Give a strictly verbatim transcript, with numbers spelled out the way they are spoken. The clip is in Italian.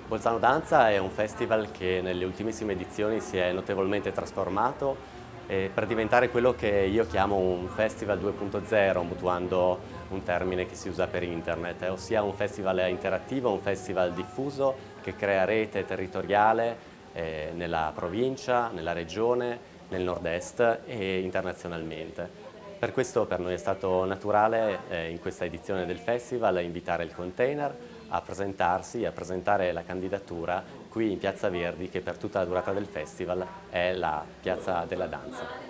Bolzano Danza è un festival che nelle ultimissime edizioni si è notevolmente trasformato eh, per diventare quello che io chiamo un festival due punto zero, mutuando un termine che si usa per internet, eh, ossia un festival interattivo, un festival diffuso che crea rete territoriale eh, nella provincia, nella regione, nel nord-est e internazionalmente. Per questo per noi è stato naturale eh, in questa edizione del festival invitare il Container a presentarsi, a presentare la candidatura qui in Piazza Verdi, che per tutta la durata del festival è la Piazza della Danza.